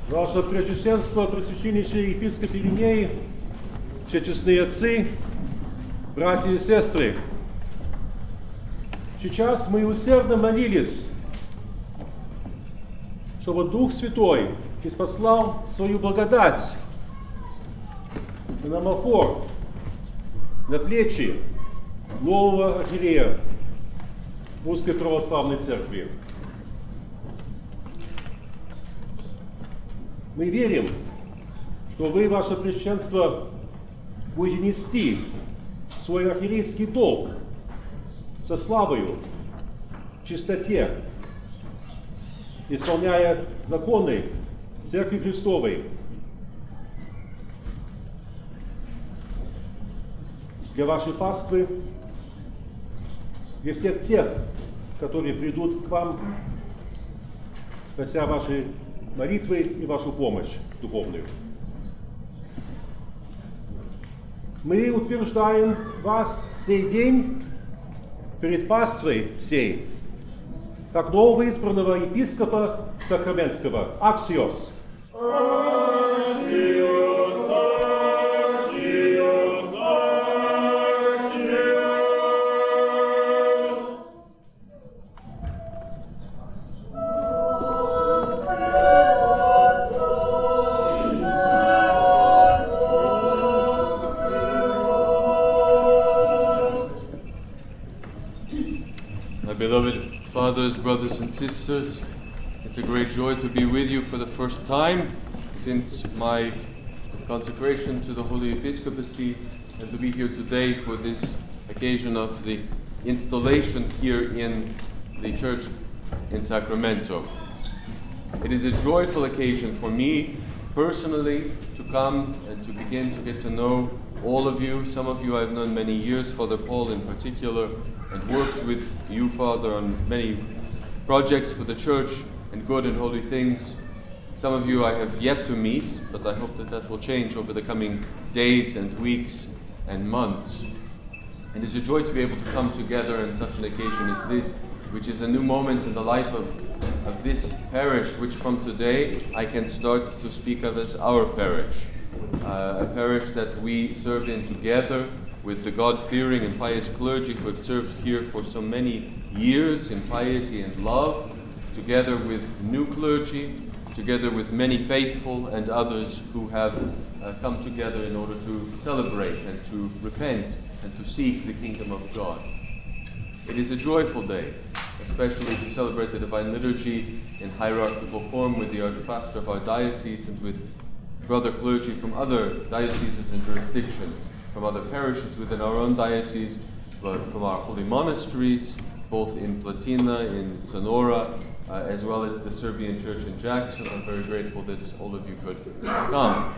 Ваше Преосвященство, Пресвященнейший епископ Ириней, все честные отцы, братья и сестры, сейчас мы усердно молились, чтобы Дух Святой ниспослал свою благодать на Амафор, на плечи нового архиерея Русской Православной Церкви. Мы верим, что вы, ваше Преосвященство, будете нести свой архиерейский долг со славою, чистоте, исполняя законы Церкви Христовой. Для вашей паствы, для всех тех, которые придут к вам, прося вашей молитвы и вашу помощь духовную. Мы утверждаем вас сей день перед паствой сей, как нового избранного епископа Сакраментского, Аксиос. Beloved fathers, brothers and sisters, it's a great joy to be with you for the first time since my consecration to the Holy Episcopacy and to be here today for this occasion of the installation here in the church in Sacramento. It is a joyful occasion for me personally to come and to begin to get to know all of you. Some of you I've known many years, Father Paul in particular, and worked with you, Father, on many projects for the church and good and holy things. Some of you I have yet to meet, but I hope that that will change over the coming days and weeks and months. And it's a joy to be able to come together on such an occasion as this, which is a new moment in the life of this parish, which from today I can start to speak of as our parish. A parish that we serve in together with the God-fearing and pious clergy who have served here for so many years in piety and love, together with new clergy, together with many faithful and others who have come together in order to celebrate and to repent and to seek the kingdom of God. It is a joyful day, especially to celebrate the Divine Liturgy in hierarchical form with the Archpastor of our diocese and with brother clergy from other dioceses and jurisdictions, from other parishes within our own diocese, but from our holy monasteries, both in Platina, in Sonora, as well as the Serbian church in Jackson. I'm very grateful that all of you could come.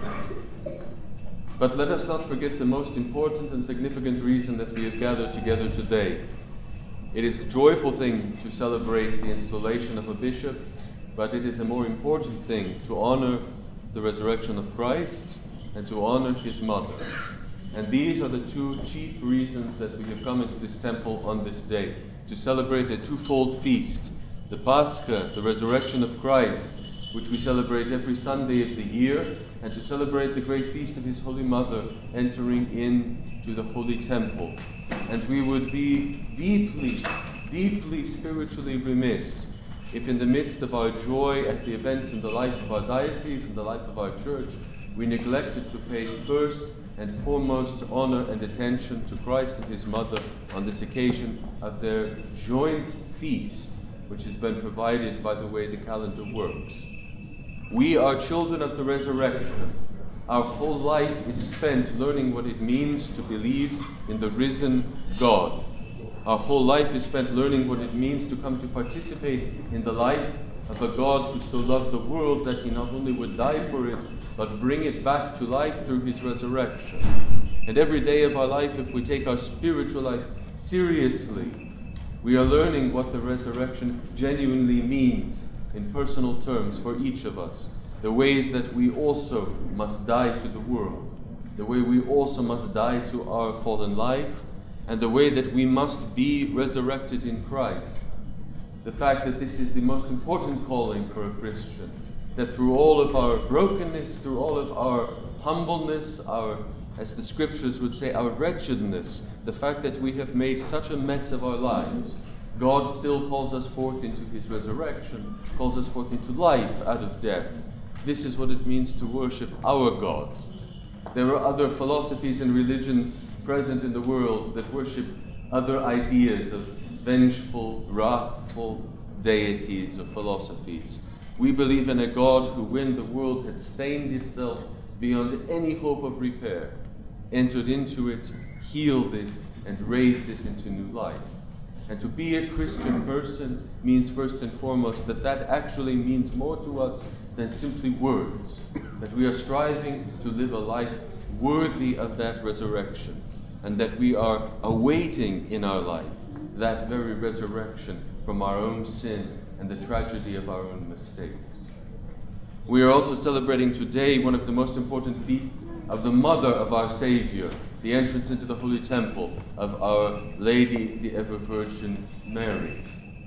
But let us not forget the most important and significant reason that we have gathered together today. It is a joyful thing to celebrate the installation of a bishop, but it is a more important thing to honor the resurrection of Christ and to honor his mother. And these are the two chief reasons that we have come into this temple on this day, to celebrate a twofold feast, the Pascha, the resurrection of Christ, which we celebrate every Sunday of the year, and to celebrate the great feast of his Holy Mother entering into the Holy Temple. And we would be deeply, deeply spiritually remiss if in the midst of our joy at the events in the life of our diocese and the life of our church, we neglected to pay first and foremost honor and attention to Christ and his mother on this occasion of their joint feast, which has been provided by the way the calendar works. We are children of the resurrection. Our whole life is spent learning what it means to believe in the risen God. Our whole life is spent learning what it means to come to participate in the life of a God who so loved the world that he not only would die for it, but bring it back to life through his resurrection. And every day of our life, if we take our spiritual life seriously, we are learning what the resurrection genuinely means in personal terms for each of us. The ways that we also must die to the world, the way we also must die to our fallen life, and the way that we must be resurrected in Christ. the fact that this is the most important calling for a Christian, that through all of our brokenness, through all of our humbleness, our, as the scriptures would say, our wretchedness, the fact that we have made such a mess of our lives, God still calls us forth into his resurrection, calls us forth into life out of death. This is what it means to worship our God. There are other philosophies and religions present in the world that worship other ideas of vengeful, wrathful deities or philosophies. We believe in a God who, when the world had stained itself beyond any hope of repair, entered into it, healed it, and raised it into new life. And to be a Christian person means first and foremost that actually means more to us than simply words, that we are striving to live a life worthy of that resurrection, and that we are awaiting in our life that very resurrection from our own sin and the tragedy of our own mistakes. We are also celebrating today one of the most important feasts of the Mother of our Savior, the entrance into the Holy Temple of Our Lady, the Ever Virgin Mary.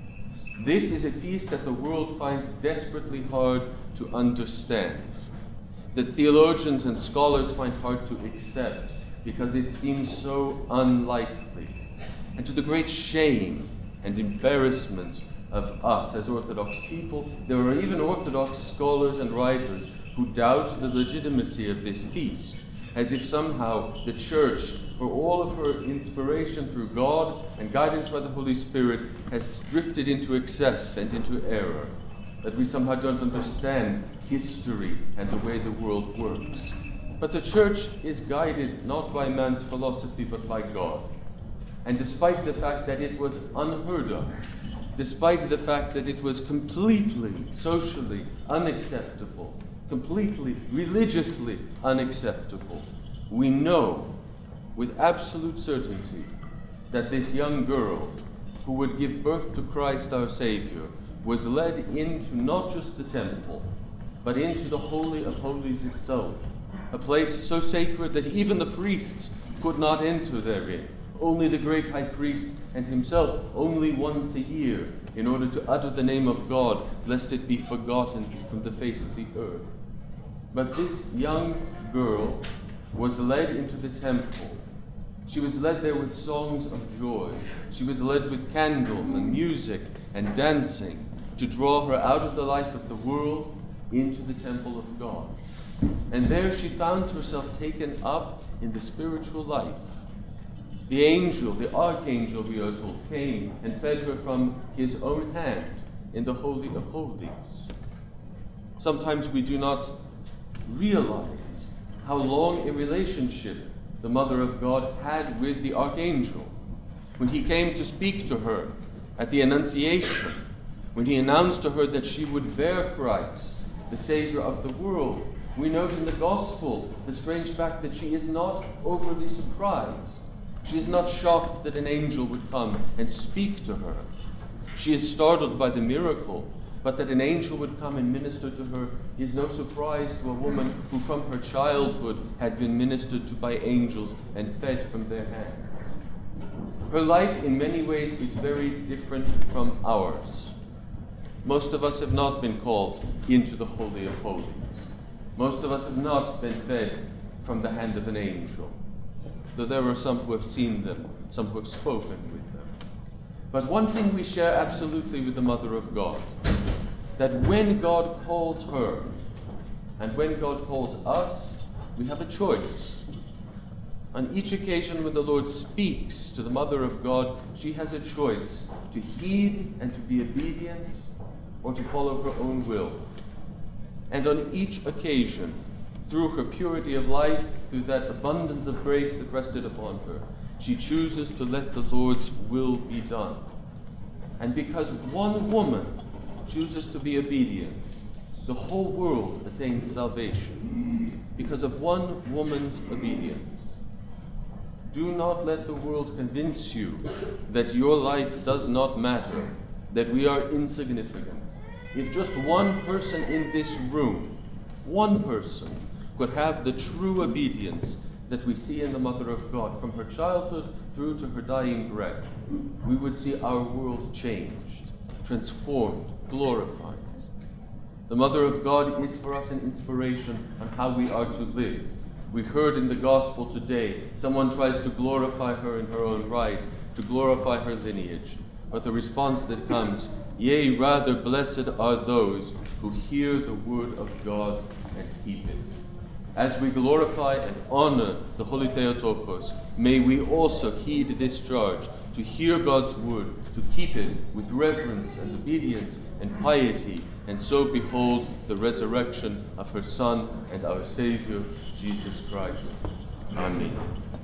This is a feast that the world finds desperately hard to understand, that theologians and scholars find hard to accept because it seems so unlikely. And to the great shame and embarrassment of us as Orthodox people, there are even Orthodox scholars and writers who doubt the legitimacy of this feast, as if somehow the Church, for all of her inspiration through God and guidance by the Holy Spirit, has drifted into excess and into error, that we somehow don't understand history and the way the world works. But the Church is guided not by man's philosophy but by God. And despite the fact that it was unheard of, despite the fact that it was completely socially unacceptable, completely religiously unacceptable, we know with absolute certainty that this young girl who would give birth to Christ our Savior was led into not just the temple, but into the Holy of Holies itself, a place so sacred that even the priests could not enter therein. Only the great high priest and himself only once a year, in order to utter the name of God, lest it be forgotten from the face of the earth. But this young girl was led into the temple. She was led there with songs of joy. She was led with candles and music and dancing to draw her out of the life of the world into the temple of God. And there she found herself taken up in the spiritual life. The angel, the archangel, we are told, came and fed her from his own hand in the Holy of Holies. Sometimes we do not realize how long a relationship the Mother of God had with the archangel. When he came to speak to her at the Annunciation, when he announced to her that she would bear Christ, the Savior of the world, we note in the Gospel the strange fact that she is not overly surprised. She is not shocked that an angel would come and speak to her. She is startled by the miracle, but that an angel would come and minister to her is no surprise to a woman who from her childhood had been ministered to by angels and fed from their hands. Her life in many ways is very different from ours. Most of us have not been called into the Holy of Holies. Most of us have not been fed from the hand of an angel, though there are some who have seen them, some who have spoken with them. But one thing we share absolutely with the Mother of God, that when God calls her and when God calls us, we have a choice. On each occasion when the Lord speaks to the Mother of God, she has a choice to heed and to be obedient or to follow her own will. And on each occasion, through her purity of life, through that abundance of grace that rested upon her, she chooses to let the Lord's will be done. And because one woman chooses to be obedient, the whole world attains salvation. Because of one woman's obedience. Do not let the world convince you that your life does not matter, that we are insignificant. If just one person in this room, one person, could have the true obedience that we see in the Mother of God from her childhood through to her dying breath, we would see our world changed. transformed, glorified. The Mother of God is for us an inspiration on how we are to live. We heard in the Gospel today, someone tries to glorify her in her own right, to glorify her lineage. But the response that comes, yea, rather blessed are those who hear the word of God and keep it. As we glorify and honor the Holy Theotokos, may we also heed this charge to hear God's word, to keep it with reverence and obedience and piety, and so behold the resurrection of her Son and our Savior, Jesus Christ. Amen.